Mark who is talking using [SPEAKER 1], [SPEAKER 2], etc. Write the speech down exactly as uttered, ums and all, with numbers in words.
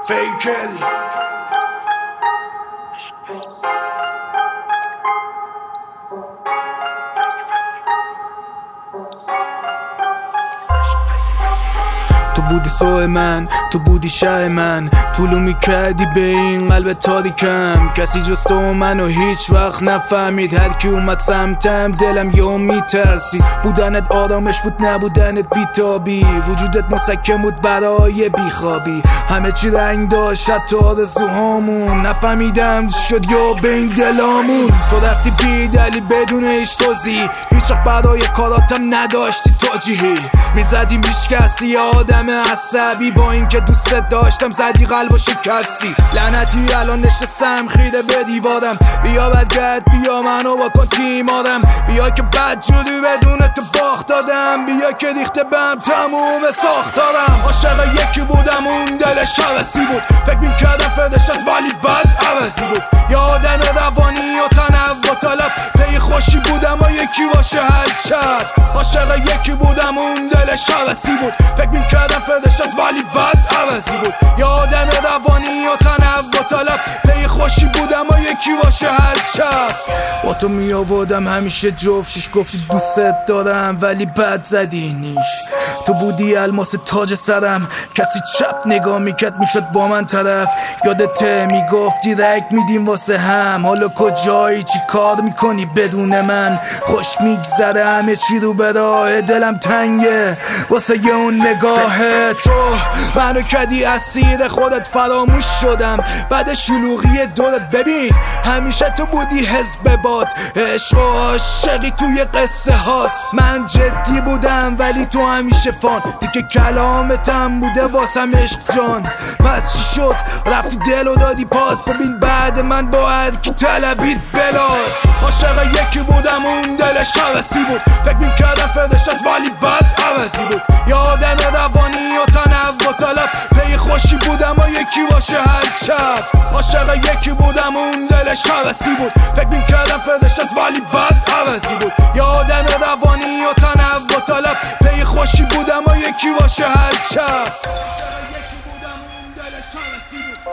[SPEAKER 1] فیکل
[SPEAKER 2] تو بودی سوه من، تو بودی شه من، طولو میکردی به این قلب تاریکم. کسی جز تو منو هیچ وقت نفهمید، هر کی اومد سمتم دلم یهو میترسید. بودنت آرامش بود، نبودنت بیتابی، وجودت مسکن بود برای بیخوابی. همه چی رنگ داشت حتی آرزوهامون، نفهمیدم شد یا به این دلامون. تو رفتی بی دلیل بدون هیچ توضیح، هیچ وقت برای کاراتم نداشتی توجیهی. میزدی میشکستی آدم عصبی، با اینکه دوستت داشتم زدی قلب و شکستی. لعنتی الان نشستم خیره به دیوارم، بیا بدگرد بیا منو بکن تیمارم. بیا که بدجوری بدون تو باخت دادم، بیا که ریخته بهم تموم ساختارم. عاشق یکی بودم اون دلش عوضی بود، فکر میکردم فردش از ولی بد عوضی بود. یا آدم روانی و تنوع طلب، پی خوشی بودم و یکی باشه هر شب. عاشق یکی بودم اون دلش عوضی بود، فکر میکردم فردش از ولی بد عوضی بود. یا آدم روانی و تنوع طلب، پی خوشی بودم و یکی باشه هر شب. با تو می آوردم همیشه جفتشش، گفتی دوستت دارم ولی بد زدی نیش. تو بودی الماس تاج سرم، کسی چپ نگاه میکرد میشد با من طرف. یادته میگفتی رک میدیم واسه هم، حالا کجایی چی کار میکنی بدون من؟ خوش میگذره همه چی رو به راه، دلم تنگه واسه یه اون نگاه تو. منو کردی اسیر خودت، فراموش شدم بعد شلوغی دورت. ببین همیشه تو بودی حزب باد، عشق و عاشقی توی قصه هاست. من جدی بودم ولی تو همیشه فان، دیگه کلامتم بوده واسم عشق جان. پس چی شد رفتی دلو دادی پاس، ببین بعد من با هر کی طلبید بلاس. عاشق یکی بودم اون دلش عوضی بود، فکر میکردم فردش از ولی بد عوضی بود. یا آدم روانی و تنوع طلب، پی خوشی بودم و یکی باشه هر شب. عاشق یکی بودم اون دلش عوضی بود، فکر میکردم فردش از ولی بد عوضی بود. یا آدم روانی و تنوع طلب، پی خوشی بودم و یکی باشه هر شب. عاشق یکی بودم اون دلش عوضی بود.